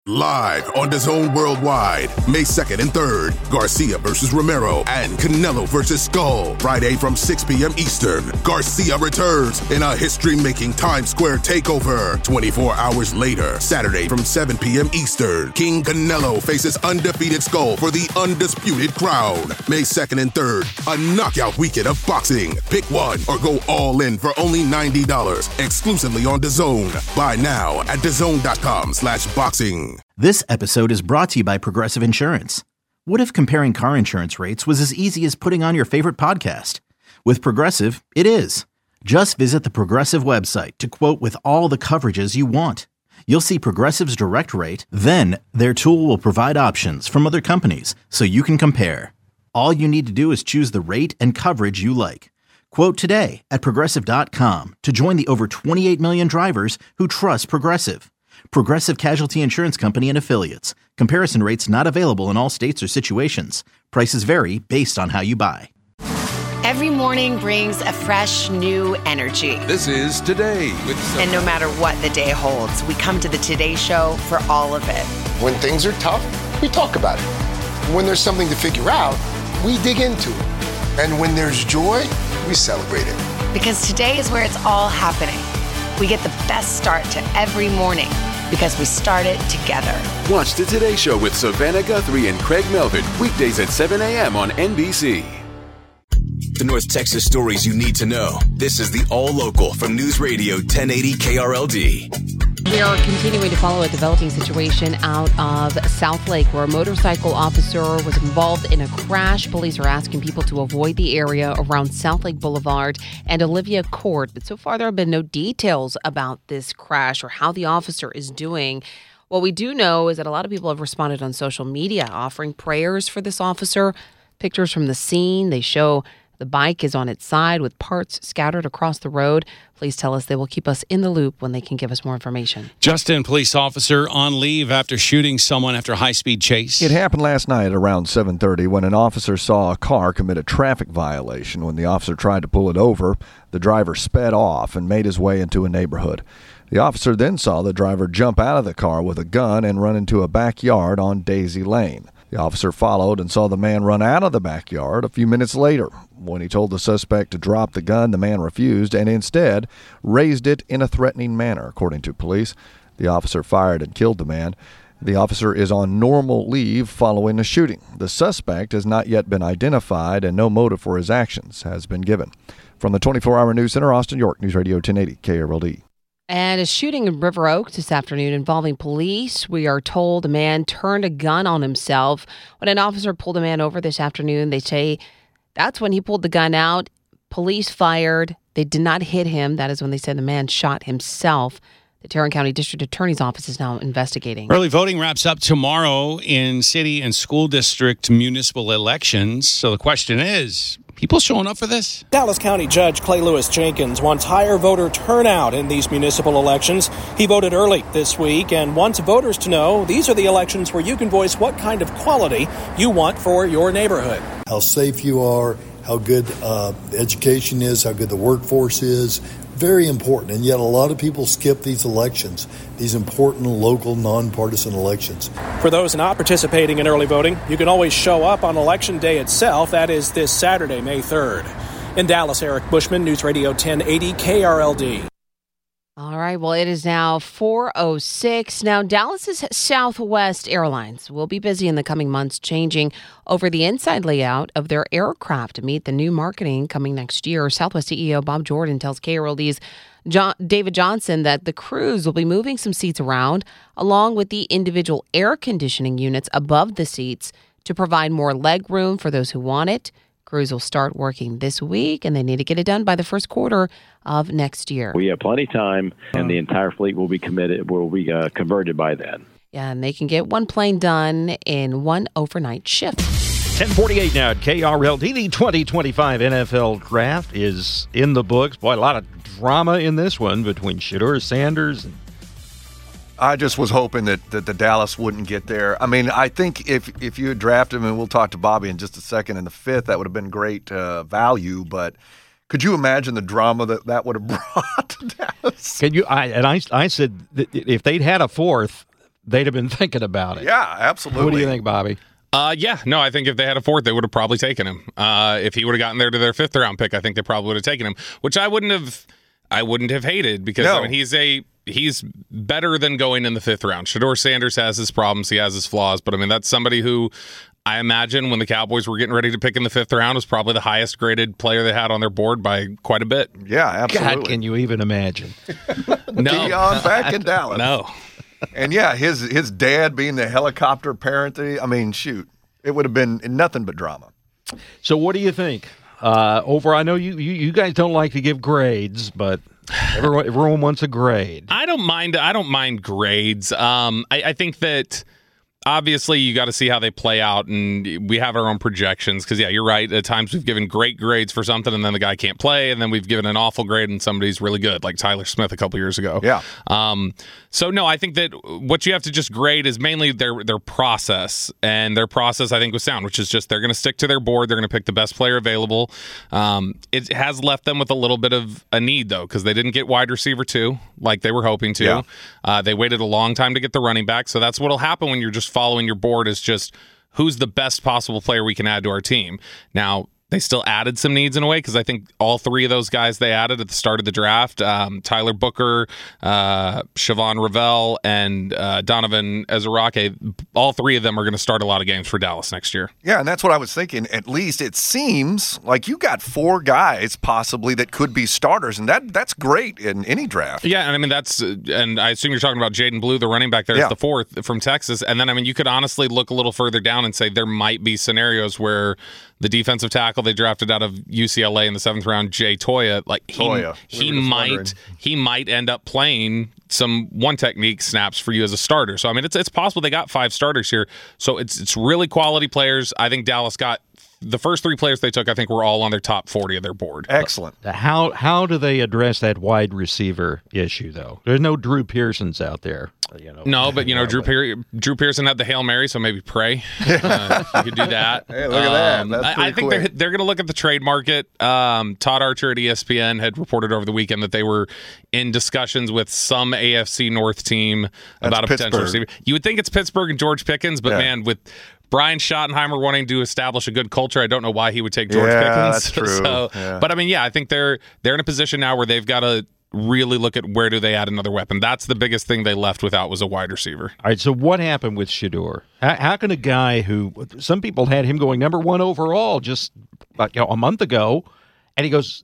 Live on DAZN Worldwide, May 2nd and 3rd, Garcia versus Romero and Canelo versus Skull. Friday from 6 p.m. Eastern, Garcia returns in a history-making Times Square takeover. 24 hours later, Saturday from 7 p.m. Eastern, King Canelo faces undefeated Skull for the undisputed crown. May 2nd and 3rd, a knockout weekend of boxing. Pick one or go all in for only $90, exclusively on DAZN. Buy now at DAZN.com/boxing. This episode is brought to you by Progressive Insurance. What if comparing car insurance rates was as easy as putting on your favorite podcast? With Progressive, it is. Just visit the Progressive website to quote with all the coverages you want. You'll see Progressive's direct rate, then their tool will provide options from other companies so you can compare. All you need to do is choose the rate and coverage you like. Quote today at Progressive.com to join the over 28 million drivers who trust Progressive. Progressive Casualty Insurance Company and Affiliates. Comparison rates not available in all states or situations. Prices vary based on how you buy. Every morning brings a fresh, new energy. This is Today with Sophie. And no matter what the day holds, we come to the Today Show for all of it. When things are tough, we talk about it. When there's something to figure out, we dig into it. And when there's joy, we celebrate it. Because today is where it's all happening. We get the best start to every morning because we start it together. Watch the Today Show with Savannah Guthrie and Craig Melvin, weekdays at 7 a.m. on NBC. The North Texas stories you need to know. This is the All Local from News Radio 1080 KRLD. We are continuing to follow a developing situation out of South Lake where a motorcycle officer was involved in a crash. Police are asking people to avoid the area around South Lake Boulevard and Olivia Court. But so far, there have been no details about this crash or how the officer is doing. What we do know is that a lot of people have responded on social media offering prayers for this officer. Pictures from the scene, they show the bike is on its side with parts scattered across the road. Police tell us they will keep us in the loop when they can give us more information. Justin, police officer on leave after shooting someone after a high-speed chase. It happened last night around 7:30 when an officer saw a car commit a traffic violation. When the officer tried to pull it over, the driver sped off and made his way into a neighborhood. The officer then saw the driver jump out of the car with a gun and run into a backyard on Daisy Lane. The officer followed and saw the man run out of the backyard a few minutes later. When he told the suspect to drop the gun, the man refused and instead raised it in a threatening manner, according to police. The officer fired and killed the man. The officer is on normal leave following the shooting. The suspect has not yet been identified and no motive for his actions has been given. From the 24-Hour News Center, Austin, York, News Radio 1080 KRLD. And a shooting in River Oaks this afternoon involving police. We are told a man turned a gun on himself. When an officer pulled a man over this afternoon, they say that's when he pulled the gun out. Police fired. They did not hit him. That is when they said the man shot himself. The Tarrant County District Attorney's Office is now investigating. Early voting wraps up tomorrow in city and school district municipal elections. So the question is, people showing up for this? Dallas County Judge Clay Lewis Jenkins wants higher voter turnout in these municipal elections. He voted early this week and wants voters to know these are the elections where you can voice what kind of quality you want for your neighborhood. How safe you are, how good education is, how good the workforce is. Very important, and yet a lot of people skip these elections, these important local nonpartisan elections. For those not participating in early voting, you can always show up on Election Day itself. That is this Saturday, May 3rd. In Dallas, Eric Bushman, News Radio 1080 KRLD. All right, well, it is now 4:06. Now, Dallas's Southwest Airlines will be busy in the coming months changing over the inside layout of their aircraft to meet the new marketing coming next year. Southwest CEO Bob Jordan tells KRLD's David Johnson that the crews will be moving some seats around along with the individual air conditioning units above the seats to provide more leg room for those who want it. Crews will start working this week, and they need to get it done by the first quarter of next year. We have plenty of time, and the entire fleet will be converted by then. Yeah, and they can get one plane done in one overnight shift. 10:48 now at KRLD. The 2025 NFL Draft is in the books. Boy, a lot of drama in this one between Shedeur Sanders and I just was hoping that the Dallas wouldn't get there. I mean, I think if you had drafted him, and we'll talk to Bobby in just a second, in the 5th, that would have been great value. But could you imagine the drama that would have brought to Dallas? Can you? I said that if they'd had a 4th, they'd have been thinking about it. Yeah, absolutely. What do you think, Bobby? I think if they had a fourth, they would have probably taken him. If he would have gotten there to their 5th round pick, I think they probably would have taken him, which I wouldn't have hated because I mean, he's better than going in the 5th round. Shedeur Sanders has his problems, he has his flaws, but I mean, that's somebody who I imagine when the Cowboys were getting ready to pick in the 5th round was probably the highest graded player they had on their board by quite a bit. Yeah, absolutely. God, can you even imagine? No. Deion back in Dallas. No. And yeah, his dad being the helicopter parent, I mean, shoot, it would have been nothing but drama. So what do you think? I know you guys don't like to give grades, but everyone wants a grade. I don't mind grades. I think that obviously you got to see how they play out, and we have our own projections because, yeah, you're right. At times we've given great grades for something, and then the guy can't play, and then we've given an awful grade, and somebody's really good, like Tyler Smith a couple years ago. Yeah. So, no, I think that what you have to just grade is mainly their process, and their process, I think, was sound, which is just they're going to stick to their board. They're going to pick the best player available. It has left them with a little bit of a need, though, because they didn't get wide receiver 2 like they were hoping to. Yeah. They waited a long time to get the running back, so that's what will happen when you're just following your board is just who's the best possible player we can add to our team. Now, they still added some needs in a way because I think all 3 of those guys they added at the start of the draft, Tyler Booker, Siobhan Ravel, and Donovan Ezerake, all 3 of them are going to start a lot of games for Dallas next year. Yeah, and that's what I was thinking. At least it seems like you got 4 guys possibly that could be starters, and that's great in any draft. Yeah, and I mean and I assume you're talking about Jaden Blue, the running back there, is the 4th from Texas, and then I mean you could honestly look a little further down and say there might be scenarios where the defensive tackle they drafted out of UCLA in the 7th round, Jay Toya, like he might end up playing some one technique snaps for you as a starter. So I mean, it's possible they got 5 starters here. So it's really quality players. I think Dallas got the first 3 players they took. I think were all on their top 40 of their board. Excellent. How do they address that wide receiver issue though? There's no Drew Pearsons out there. No, but Drew Pearson had the Hail Mary, so maybe pray. You could do that. Hey, look at that. That's I think they're going to look at the trade market. Todd Archer at ESPN had reported over the weekend that they were in discussions with some AFC North team about a potential receiver. You would think it's Pittsburgh and George Pickens, but man, with Brian Schottenheimer wanting to establish a good culture, I don't know why he would take George Pickens. That's true. But I mean, I think they're in a position now where they've got to really look at where do they add another weapon. That's the biggest thing they left without was a wide receiver. All right, so what happened with Shedeur? How can a guy who some people had him going number 1 overall just a month ago, and he goes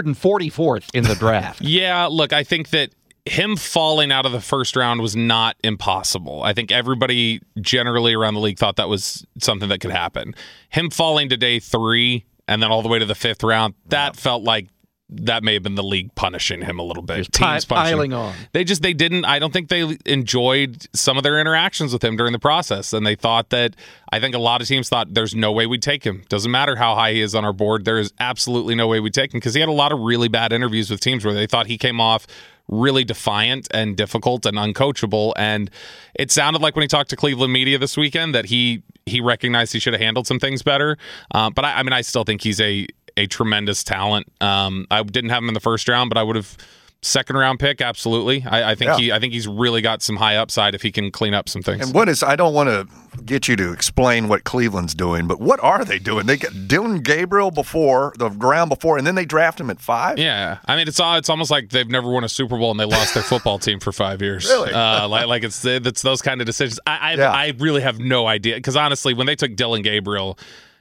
144th in the draft? Yeah, look, I think that him falling out of the 1st round was not impossible. I think everybody generally around the league thought that was something that could happen. Him falling to day 3 and then all the way to the 5th round, that felt like that may have been the league punishing him a little bit. Teams piling on. They didn't. I don't think they enjoyed some of their interactions with him during the process, and they thought that. I think a lot of teams thought there's no way we'd take him. Doesn't matter how high he is on our board. There is absolutely no way we'd take him because he had a lot of really bad interviews with teams where they thought he came off really defiant and difficult and uncoachable. And it sounded like when he talked to Cleveland media this weekend that he recognized he should have handled some things better. But I mean, I still think he's a tremendous talent. I didn't have him in the 1st round, but I would have 2nd round pick. Absolutely. I think he's really got some high upside if he can clean up some things. And I don't want to get you to explain what Cleveland's doing, but what are they doing? They get Dillon Gabriel the round before, and then they draft him at 5? Yeah. I mean, it's almost like they've never won a Super Bowl and they lost their football team for 5 years. Really? Like it's those kind of decisions. I really have no idea because honestly, when they took Dillon Gabriel's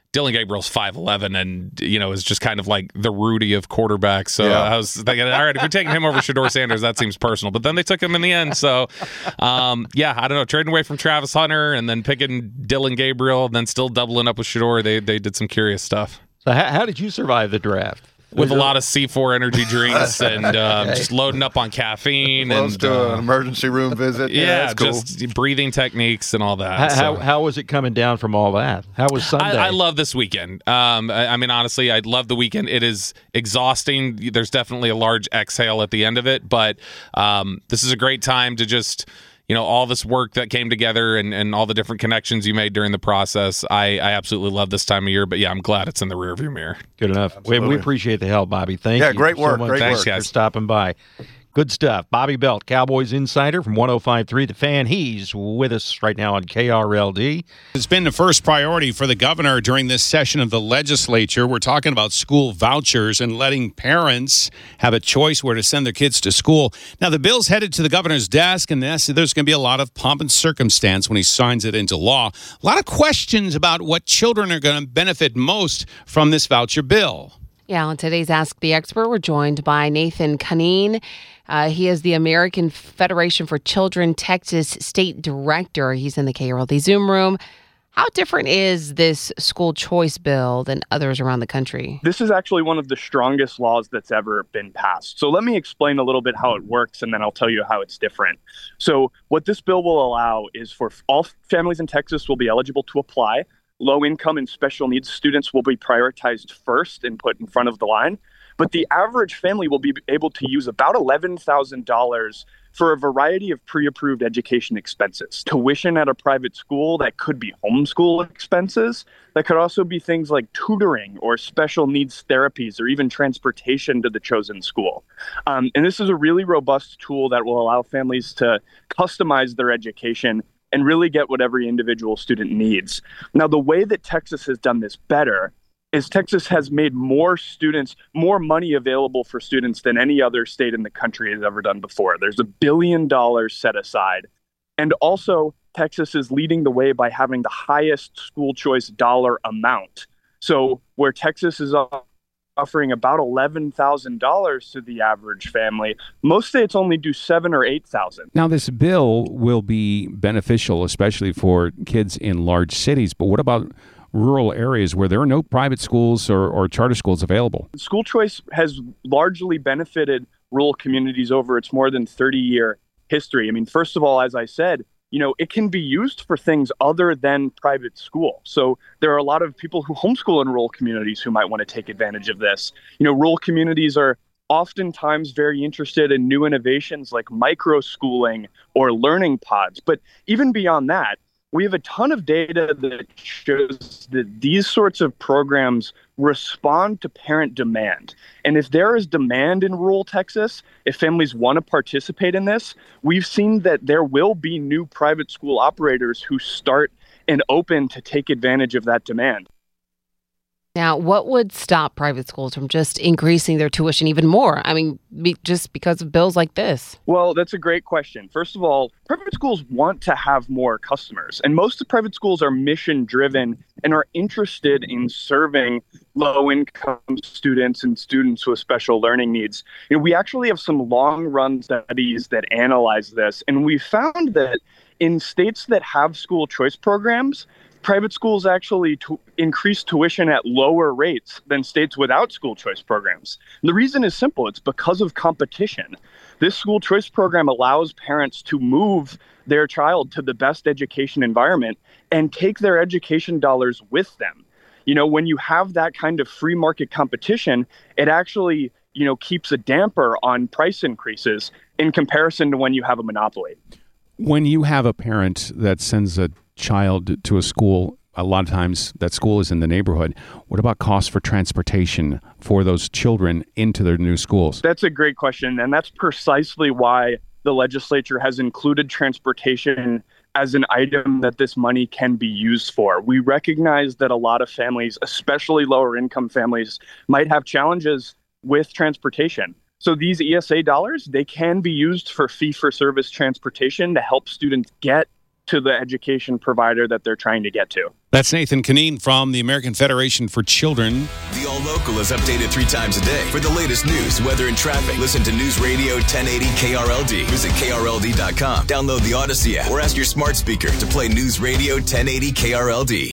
5'11", and is just kind of like the Rudy of quarterbacks. So I was thinking, all right, if you're taking him over Shedeur Sanders, that seems personal. But then they took him in the end. So, I don't know, trading away from Travis Hunter and then picking Dillon Gabriel, and then still doubling up with Shedeur. They did some curious stuff. So how did you survive the draft? With a lot of C4 energy drinks and just loading up on caffeine. Close to an emergency room visit. Yeah, that's cool. Just breathing techniques and all that. How was it coming down from all that? How was Sunday? I love this weekend. I mean, honestly, I love the weekend. It is exhausting. There's definitely a large exhale at the end of it, but this is a great time to just... all this work that came together and all the different connections you made during the process. I absolutely love this time of year, but I'm glad it's in the rearview mirror. Good enough. We appreciate the help, Bobby. Thank you. Yeah, great work. So much. Great Thanks, work. guys, for stopping by. Good stuff. Bobby Belt, Cowboys Insider from 105.3 The Fan. He's with us right now on KRLD. It's been the first priority for the governor during this session of the legislature. We're talking about school vouchers and letting parents have a choice where to send their kids to school. Now, the bill's headed to the governor's desk, and there's going to be a lot of pomp and circumstance when he signs it into law. A lot of questions about what children are going to benefit most from this voucher bill. Yeah, on today's Ask the Expert, we're joined by Nathan Cunneen. He is the American Federation for Children Texas State Director. He's in the KRLD Zoom room. How different is this school choice bill than others around the country? This is actually one of the strongest laws that's ever been passed. So let me explain a little bit how it works, and then I'll tell you how it's different. So what this bill will allow is for all families in Texas will be eligible to apply. Low-income and special needs students will be prioritized first and put in front of the line. But the average family will be able to use about $11,000 for a variety of pre-approved education expenses. Tuition at a private school, that could be homeschool expenses. That could also be things like tutoring or special needs therapies or even transportation to the chosen school. And this is a really robust tool that will allow families to customize their education and really get what every individual student needs. Now, the way that Texas has done this better is Texas has made more money available for students than any other state in the country has ever done before. There's $1 billion set aside. And also, Texas is leading the way by having the highest school choice dollar amount. So where Texas is offering about $11,000 to the average family, most states only do $7,000 or $8,000. Now, this bill will be beneficial, especially for kids in large cities. But what about rural areas where there are no private schools or charter schools available? School choice has largely benefited rural communities over its more than 30-year history. I mean, first of all, as I said, it can be used for things other than private school. So there are a lot of people who homeschool in rural communities who might want to take advantage of this. Rural communities are oftentimes very interested in new innovations like micro-schooling or learning pods. But even beyond that, we have a ton of data that shows that these sorts of programs respond to parent demand. And if there is demand in rural Texas, if families want to participate in this, we've seen that there will be new private school operators who start and open to take advantage of that demand. Now, what would stop private schools from just increasing their tuition even more? I mean, just because of bills like this? Well, that's a great question. First of all, private schools want to have more customers, and most of private schools are mission-driven and are interested in serving low-income students and students with special learning needs. We actually have some long-run studies that analyze this, and we found that in states that have school choice programs, private schools actually increase tuition at lower rates than states without school choice programs. And the reason is simple. It's because of competition. This school choice program allows parents to move their child to the best education environment and take their education dollars with them. When you have that kind of free market competition, it actually, keeps a damper on price increases in comparison to when you have a monopoly. When you have a parent that sends a child to a school, a lot of times that school is in the neighborhood. What about costs for transportation for those children into their new schools? That's a great question, and that's precisely why the legislature has included transportation as an item that this money can be used for. We recognize that a lot of families, especially lower income families, might have challenges with transportation. So these ESA dollars, they can be used for fee-for-service transportation to help students get to the education provider that they're trying to get to. That's Nathan Cunneen from the American Federation for Children. The All Local is updated 3 times a day. For the latest news, weather, and traffic, listen to News Radio 1080 KRLD. Visit KRLD.com. Download the Odyssey app or ask your smart speaker to play News Radio 1080 KRLD.